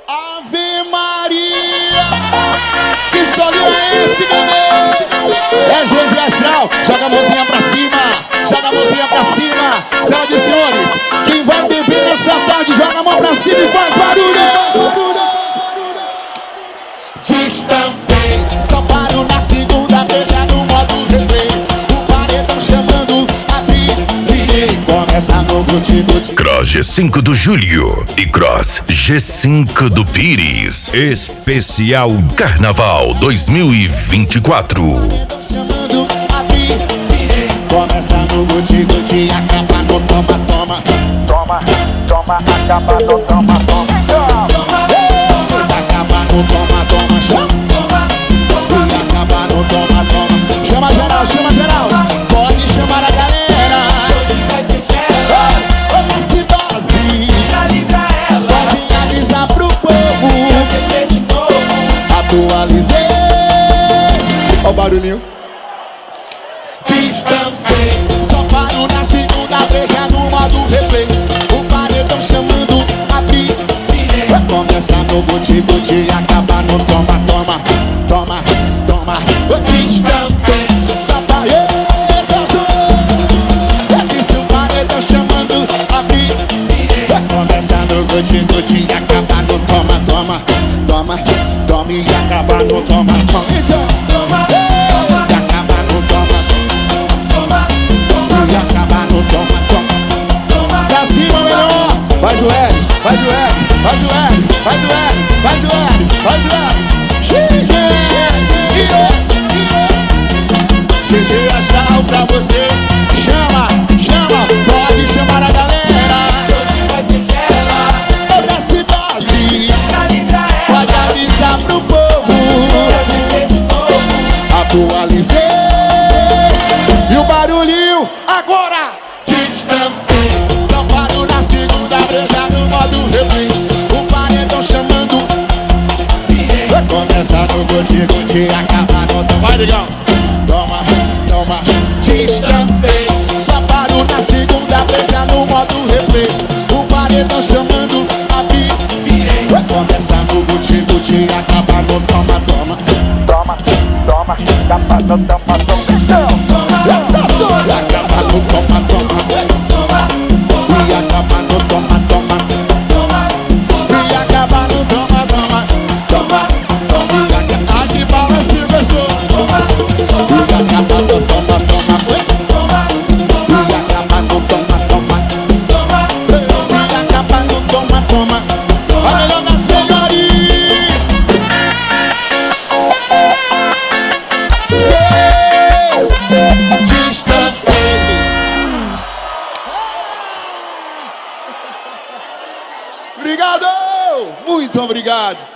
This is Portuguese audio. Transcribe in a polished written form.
Ave Maria, que solinho é esse, bebê? É GG Astral, joga a mãozinha pra cima, joga a mãozinha pra cima. Senhoras e senhores, quem vai beber nessa tarde, joga a mão pra cima e faz barulho. Destampei, só paro na segunda, beija no modo replay. O paredão chamando, abri, virei, começa no guti-guti. Cross G5 do Júlio e Cross G5 do Pires. Especial Carnaval 2024. Chamando, abri, virei, começa no guti-guti, acaba no toma-toma. Toma, acaba no toma. Acaba no toma-toma, chama. E acaba no toma-toma. Chama geral, pode chamar a galera. Olha esse dose, pode avisar pro povo. Atualizei. Ó o barulhinho. Destampei, só paro na segunda, beija no modo replay. O paredão chamando, abri, virei. Vai começar no guti-guti e acabar no toma-toma. Toma, eu destampei, só parei, eu disse o paredão chamando, abri, virei. Vai começar no guti-guti e acabar no toma-toma. Toma e acabar no toma-toma. Então, e acabar no toma-toma. E acabar no toma-toma. Pra cima, melhor. Faz o L, faz o L, faz o L, faz o L, faz o L, faz o L. GG Astral pra você. Chama, pode chamar a galera. Toda cidade, pode avisar pro povo. Atualizei. E o barulhinho agora. Destampei, só paro na segunda, beija no modo replay. O paredão chamando, vai começar no guti-guti, acabar no toma. Vai, ligão. Toma, destampei, só paro na segunda, beija no modo replay. O paredão chamando, abri, virei. Vai começar no guti-guti, acabar no toma-toma. Toma, acaba no toma. E acabar no toma-toma. E acabar no toma-toma. E acabar no toma-toma. E aqui balance, pessoal. E acabar no toma-toma. E acabar no toma-toma. E acabar no toma-toma. A melhor das melhores. Obrigado! Muito obrigado!